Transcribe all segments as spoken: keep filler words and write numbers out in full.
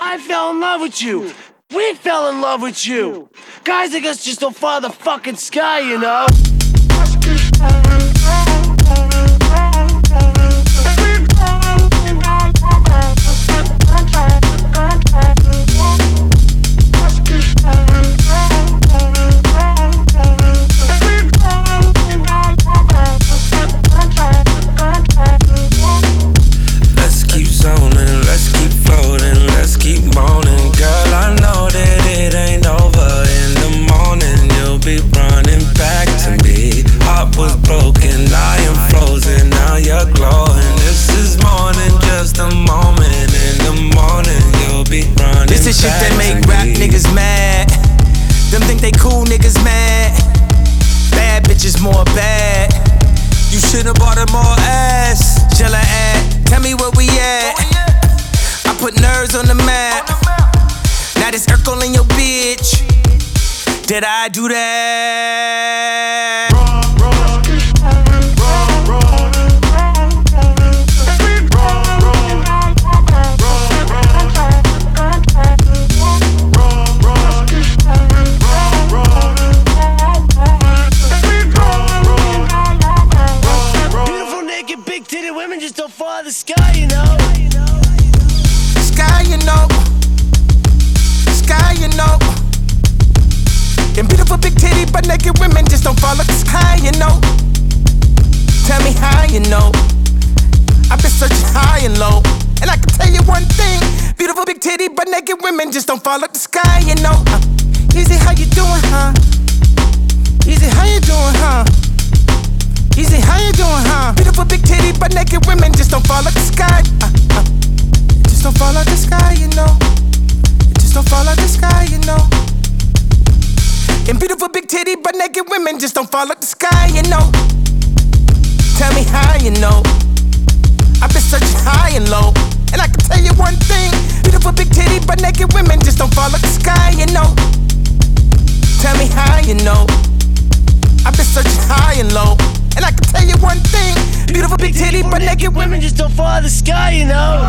I fell in love with you. We fell in love with you. Guys like us just don't follow the fucking sky, you know? Let's keep zoning, let's keep floating, let's keep moaning. Girl, I know that it ain't over. In the morning, you'll be running back to me. Heart was broken, I am frozen, now you're glowing. This is more than just a moment. In the morning, you'll be running back to me. This is shit that make rap niggas mad. Them think they cool niggas mad. Bad bitches more bad. You should've bought her more ass. Shall I add? Tell me where we at. I put nerves on the map. Now this Urkel in your bitch. Did I do that? Beautiful, naked, big titted women just don't follow the sky, you know? Sky, you know. Sky, you know. Them beautiful big titty but naked women just don't follow the sky, you know. Tell me how you know. I've been searching high and low, and I can tell you one thing. Beautiful big titty but naked women just don't follow the sky, you know. uh, Easy, how you doing, huh? Easy, how you doing, huh? Easy, how you doing, huh? Beautiful big titty but naked women just don't follow the sky. uh, uh, Just don't follow the sky, you know. Just don't follow the sky, you know. And beautiful big titty but naked women just don't follow the sky, you know. Tell me how you know. I've been searching high and low, and I can tell you one thing. Beautiful big titty but naked women just don't follow the sky, you know. Tell me how you know. I've been searching high and low, and I can tell you one thing. Beautiful big titty but naked women just don't follow the sky, you know.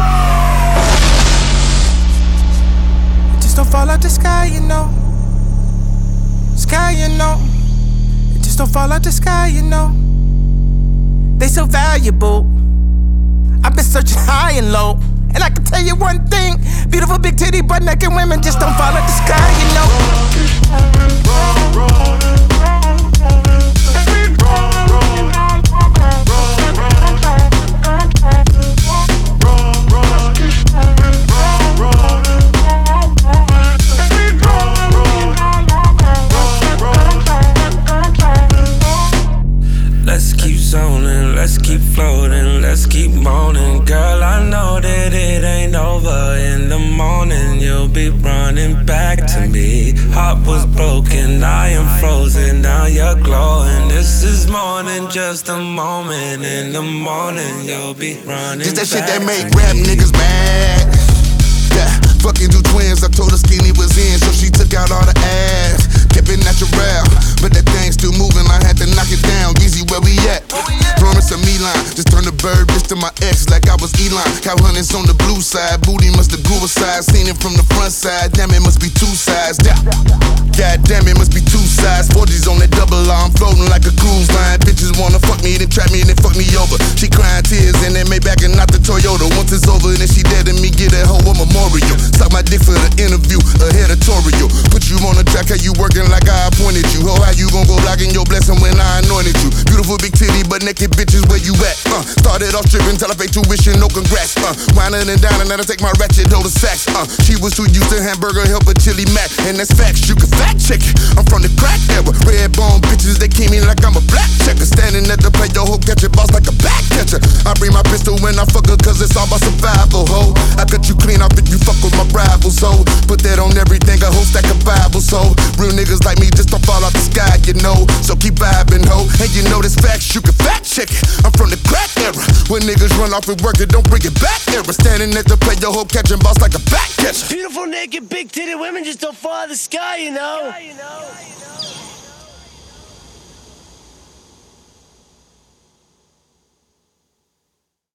Just don't follow the sky, you know. Sky, you know. It just don't fall out the sky, you know. They so valuable. I've been searching high and low, and I can tell you one thing. Beautiful big titty but naked women just don't fall out the sky, you know. Let's keep zoning, let's keep floating, let's keep moaning. Girl, I know that it ain't over. In the morning, you'll be running back to me. Heart was broken, I am frozen, now you're glowing. This is more than just a moment. In the morning, you'll be running Just that back shit that make to rap me. niggas mad. Yeah, fucking two twins, I told her Skinny was in, so she took out all the ass. Kept it natural, but that thing still moving, I had to knock it down. Easy, where we at? Promise a me line, just turn the bird bitch to my ex like I was Elon. Cow hunters on the blue side, booty must have grew a size. Seen it from the front side, damn it must be two sides. Yeah. God damn it must be two sides. four G's on that double R, I'm floating like a cruise line. Bitches wanna fuck me, then trap me, then fuck me over. She crying tears and then Maybach and not the Toyota. Once it's over, then she dead and me get that hoe a memorial. Suck my dick for the interview, a editorial. Put you on the track, how you working like I appointed you. Ho, how you gon' go blocking your blessing when I anointed you? Beautiful big titty, but naked bitches, where you at? Uh, started off tripping till I paid tuition, no congrats. Uh, whining and dining, then I take my ratchet, hold the sacks. Uh, she was too used to hamburger, help a chili mac, and that's facts. You can fact check it. I'm from the crack era, red bone bitches, they keep me like I'm a black checker. Standing at the plate, your hoe catch it, boss like a back catcher. I bring my pistol when I fuck her, cause it's all about survival, ho. I cut you clean off if you fuck with my rivals, so put that on everything, a whole stack of Bibles, so real niggas like me just don't fall out the sky, you know. So keep vibing, ho. And you know this facts, you can fact check it. I'm from the crack era, when niggas run off and work it, don't bring it back era. Standing at the plate, your hoe catching boss like a back catcher. Beautiful, naked, big titted women just don't follow the sky, you know. Sky, you know.